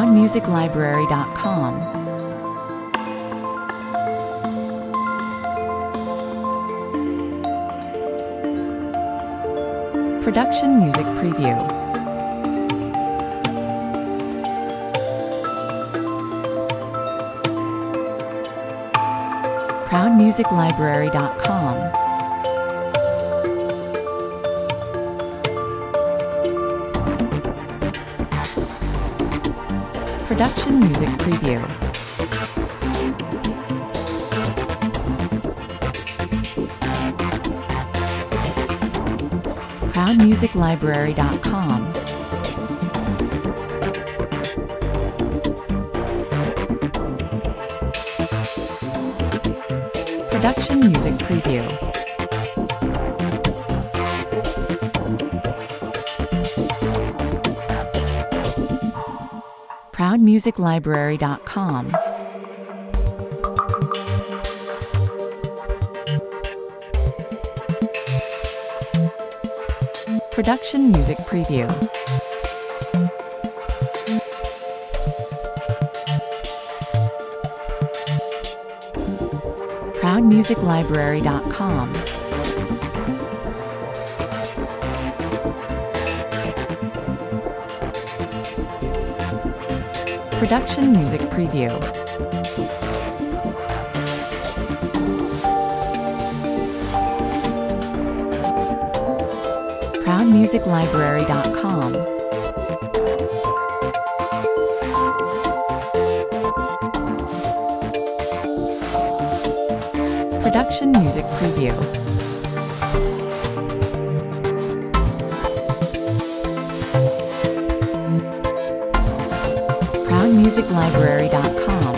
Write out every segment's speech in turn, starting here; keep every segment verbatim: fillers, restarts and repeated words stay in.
proud music library dot com. Production Music Preview. proud music library dot com. Production Music Preview. proud music library dot com. Production Music Preview. proud music library dot com. Production Music Preview. proud music library dot com. Production Music Preview. proud music library dot com. Production Music Preview. proud music library dot com.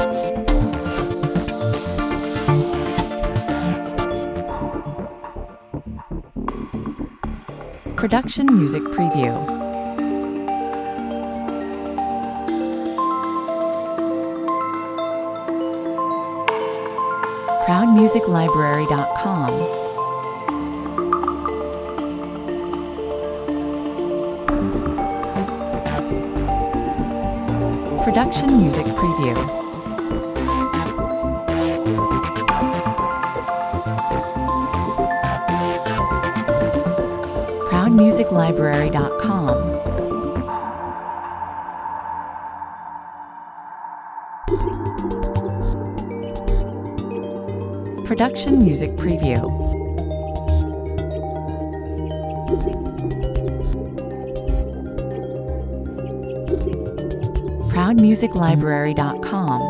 Production Music Preview. proud music library dot com. Production Music Preview. proud music library dot com. Production Music Preview. proud music library dot com.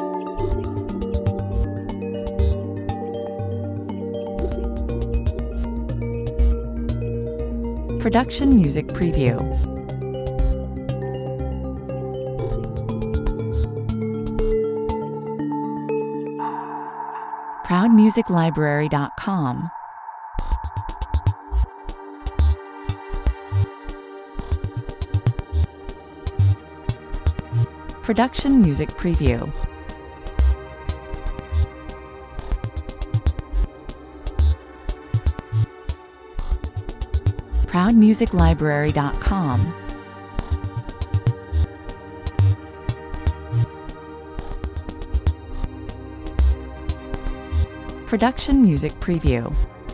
Production Music Preview. proud music library dot com. Production Music Preview. proud music library dot com. Production Music Preview.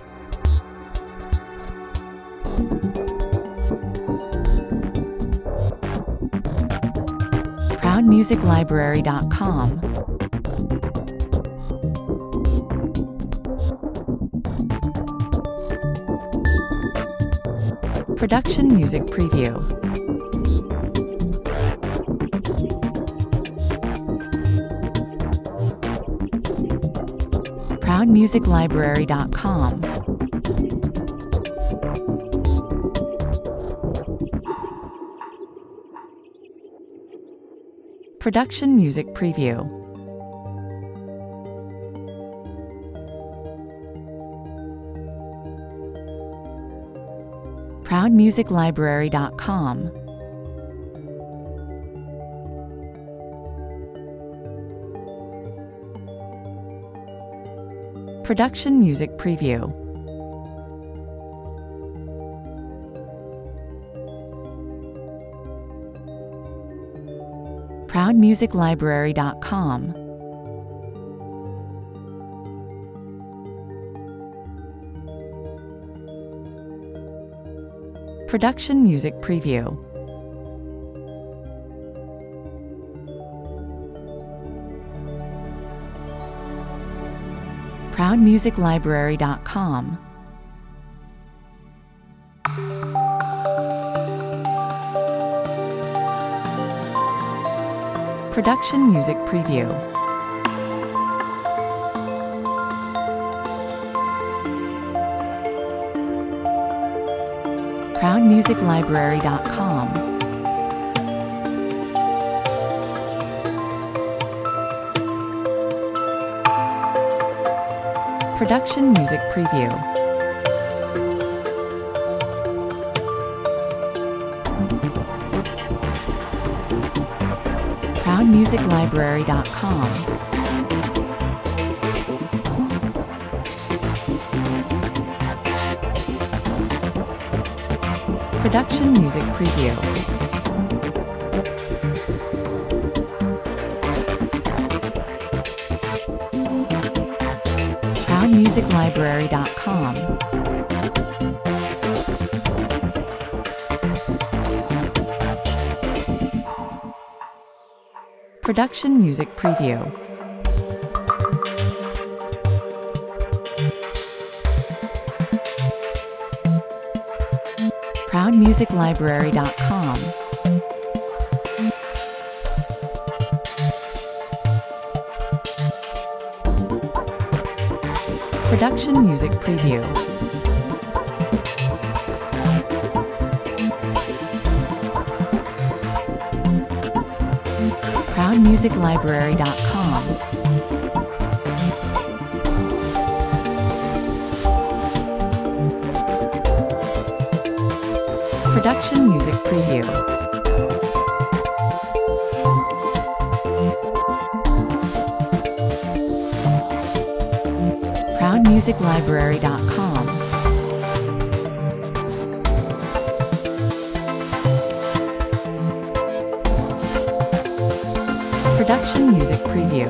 proud music library dot com. Production Music Preview. proud music library dot com. Production Music Preview. proud music library dot com. Production Music Preview. proud music library dot com, Production Music Preview. proud music library dot com, Production Music Preview. proud music library dot com, Production Music Preview. proud music library dot com, Production Music Preview. proud music library dot com, Production Music Preview. proud music library dot com, Production Music Preview. proud music library dot com, Production Music Preview. proud music library dot com, Production Music Preview.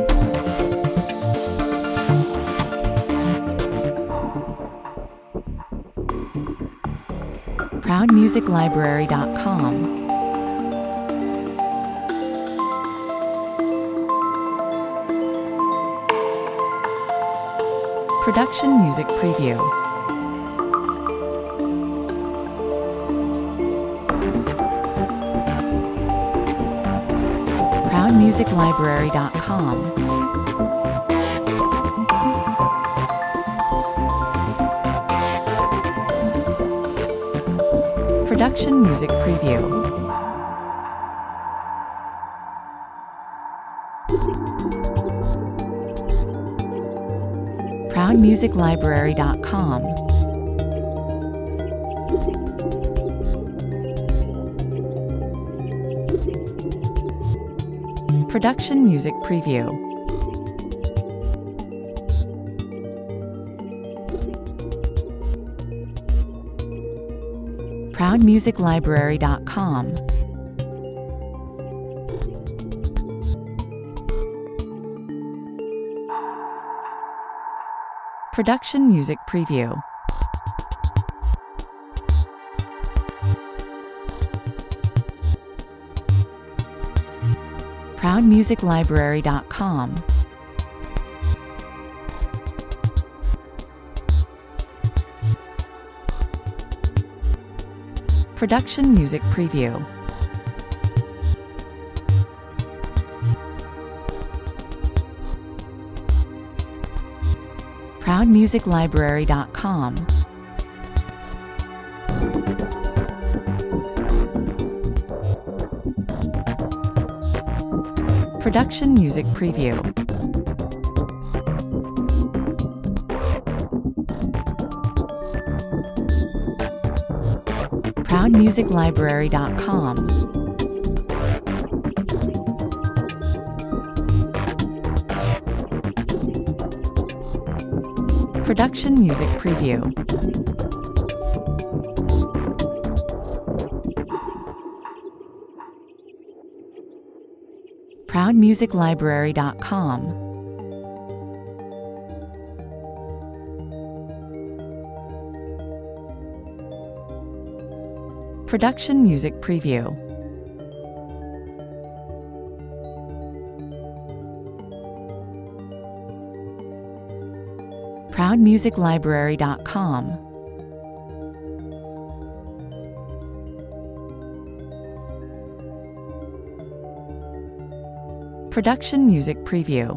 proud music library dot com, Production Music Preview. proud music library dot com, Production Music Preview. proud music library dot com, Production Music Preview. proud music library dot com, Production Music Preview. proud music library dot com, Production Music Preview. proud music library dot com, Production Music Preview. proud music library dot com, Production Music Preview. proud music library dot com. Production Music Preview. proud music library dot com. Production Music Preview.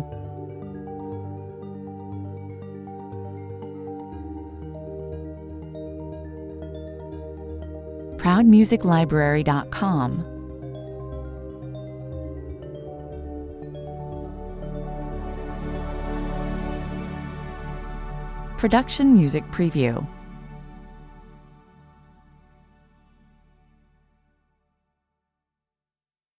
proud music library dot com. Production Music Preview.